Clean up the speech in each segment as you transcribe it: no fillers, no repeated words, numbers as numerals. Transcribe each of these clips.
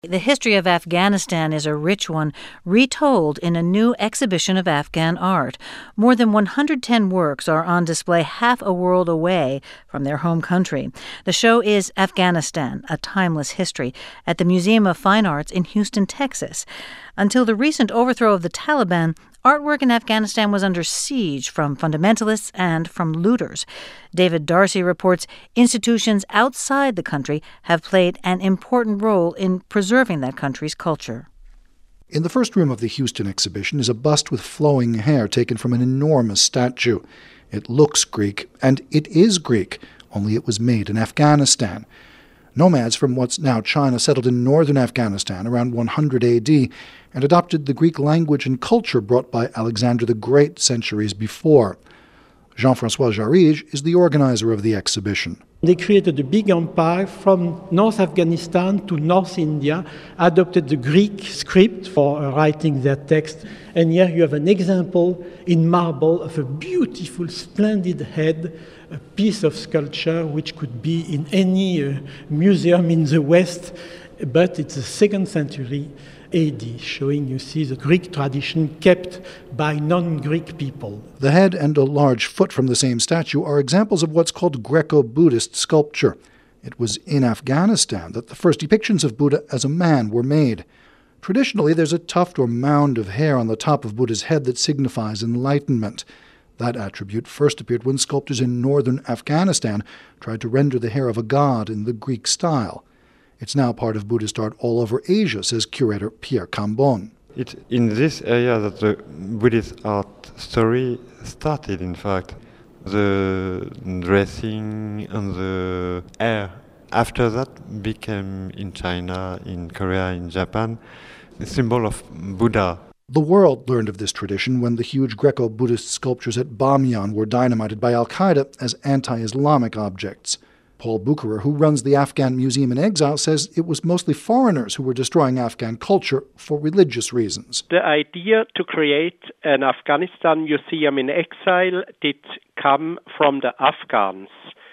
The history of Afghanistan is a rich one, retold in a new exhibition of Afghan art. More than 110 works are on display half a world away from their home country. The show is Afghanistan, A Timeless History, at the Museum of Fine Arts in Houston, Texas. Until the recent overthrow of the Taliban, artwork in Afghanistan was under siege from fundamentalists and from looters. David Darcy reports institutions outside the country have played an important role in preserving that country's culture. In the first room of the Houston exhibition is a bust with flowing hair taken from an enormous statue. It looks Greek, and it is Greek, only it was made in Afghanistan. Nomads from what's now China settled in northern Afghanistan around 100 A.D. and adopted the Greek language and culture brought by Alexander the Great centuries before. Jean-François Jarige is the organizer of the exhibition. They created a big empire from North Afghanistan to North India, adopted the Greek script for writing their text, and here you have an example in marble of a beautiful, splendid head, a piece of sculpture which could be in any museum in the West, but it's the 2nd century AD, showing, you see, the Greek tradition kept by non-Greek people. The head and a large foot from the same statue are examples of what's called Greco-Buddhist sculpture. It was in Afghanistan that the first depictions of Buddha as a man were made. Traditionally, there's a tuft or mound of hair on the top of Buddha's head that signifies enlightenment. That attribute first appeared when sculptors in northern Afghanistan tried to render the hair of a god in the Greek style. It's now part of Buddhist art all over Asia, says curator Pierre Cambon. It's in this area that the Buddhist art story started, in fact. The dressing and the hair. After that became, in China, in Korea, in Japan, a symbol of Buddha. The world learned of this tradition when the huge Greco-Buddhist sculptures at Bamyan were dynamited by al-Qaeda as anti-Islamic objects. Paul Bucherer, who runs the Afghan Museum in Exile, says it was mostly foreigners who were destroying Afghan culture for religious reasons. The idea to create an Afghanistan Museum in Exile did come from the Afghans.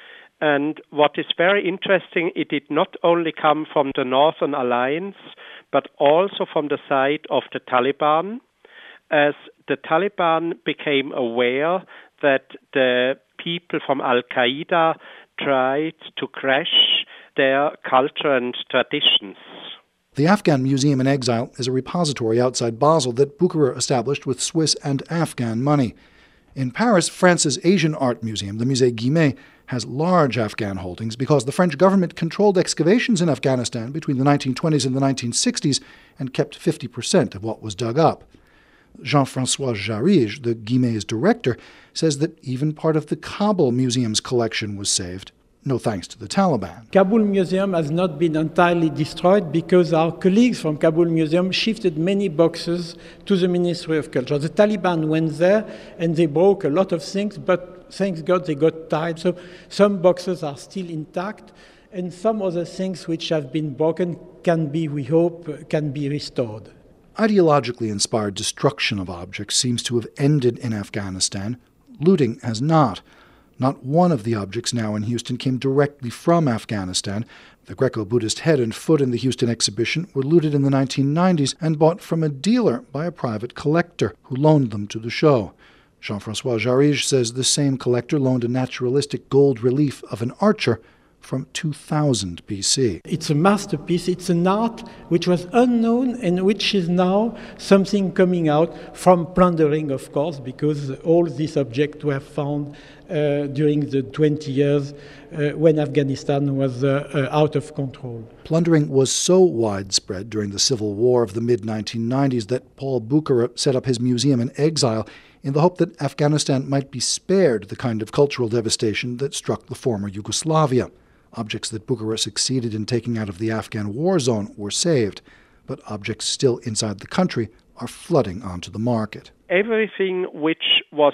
And what is very interesting, it did not only come from the Northern Alliance, but also from the side of the Taliban, as the Taliban became aware that the people from Al-Qaeda tried to crash their culture and traditions. The Afghan Museum in Exile is a repository outside Basel that Bucherer established with Swiss and Afghan money. In Paris, France's Asian art museum, the Musée Guimet, has large Afghan holdings because the French government controlled excavations in Afghanistan between the 1920s and the 1960s and kept 50% of what was dug up. Jean-François Jarige, the Guimet's director, says that even part of the Kabul Museum's collection was saved, no thanks to the Taliban. Kabul Museum has not been entirely destroyed because our colleagues from Kabul Museum shifted many boxes to the Ministry of Culture. The Taliban went there and they broke a lot of things, but thank God they got tired. So some boxes are still intact, and some other things which have been broken can be, we hope, can be restored. Ideologically inspired destruction of objects seems to have ended in Afghanistan. Looting has not. Not one of the objects now in Houston came directly from Afghanistan. The Greco-Buddhist head and foot in the Houston exhibition were looted in the 1990s and bought from a dealer by a private collector who loaned them to the show. Jean-François Jarige says the same collector loaned a naturalistic gold relief of an archer from 2000 BC. It's a masterpiece. It's an art which was unknown and which is now something coming out from plundering, of course, because all these objects were found during the 20 years when Afghanistan was out of control. Plundering was so widespread during the civil war of the mid-1990s that Paul Bucherer set up his museum in Exile in the hope that Afghanistan might be spared the kind of cultural devastation that struck the former Yugoslavia. Objects that Bucherer succeeded in taking out of the Afghan war zone were saved, but objects still inside the country are flooding onto the market. Everything which was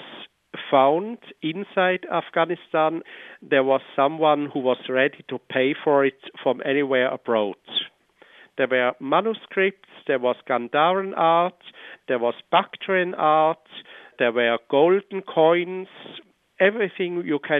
found inside Afghanistan, there was someone who was ready to pay for it from anywhere abroad. There were manuscripts, there was Gandharan art, there was Bactrian art, there were golden coins, everything you can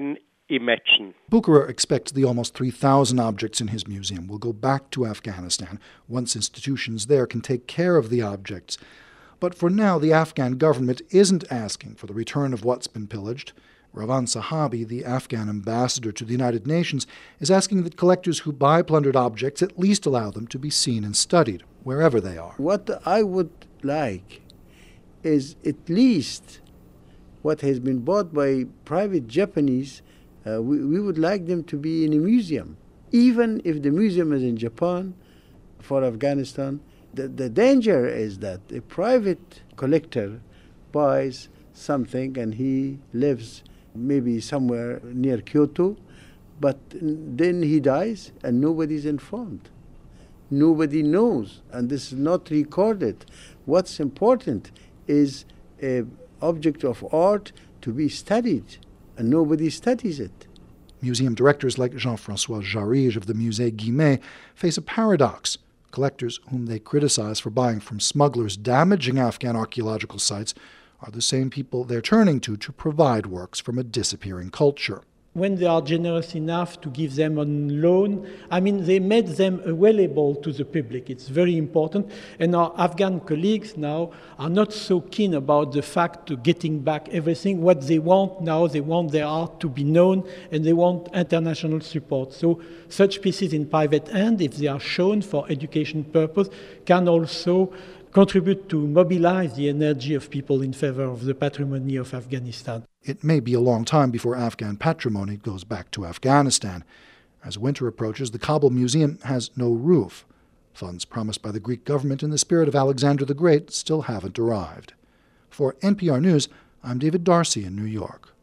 imagine. Bucherer expects the almost 3,000 objects in his museum will go back to Afghanistan once institutions there can take care of the objects. But for now, the Afghan government isn't asking for the return of what's been pillaged. Ravan Sahabi, the Afghan ambassador to the United Nations, is asking that collectors who buy plundered objects at least allow them to be seen and studied, wherever they are. What I would like is at least what has been bought by private Japanese, we would like them to be in a museum. Even if the museum is in Japan for Afghanistan, the danger is that a private collector buys something and he lives maybe somewhere near Kyoto, but then he dies and nobody's informed. Nobody knows, and this is not recorded. What's important is an object of art to be studied, and nobody studies it. Museum directors like Jean-François Jarige of the Musée Guimet face a paradox. Collectors whom they criticize for buying from smugglers damaging Afghan archaeological sites are the same people they're turning to provide works from a disappearing culture. When they are generous enough to give them on loan, they made them available to the public. It's very important. And our Afghan colleagues now are not so keen about the fact of getting back everything. What they want now, they want their art to be known, and they want international support. So such pieces in private hand, if they are shown for education purpose, can also contribute to mobilize the energy of people in favor of the patrimony of Afghanistan. It may be a long time before Afghan patrimony goes back to Afghanistan. As winter approaches, the Kabul Museum has no roof. Funds promised by the Greek government in the spirit of Alexander the Great still haven't arrived. For NPR News, I'm David Darcy in New York.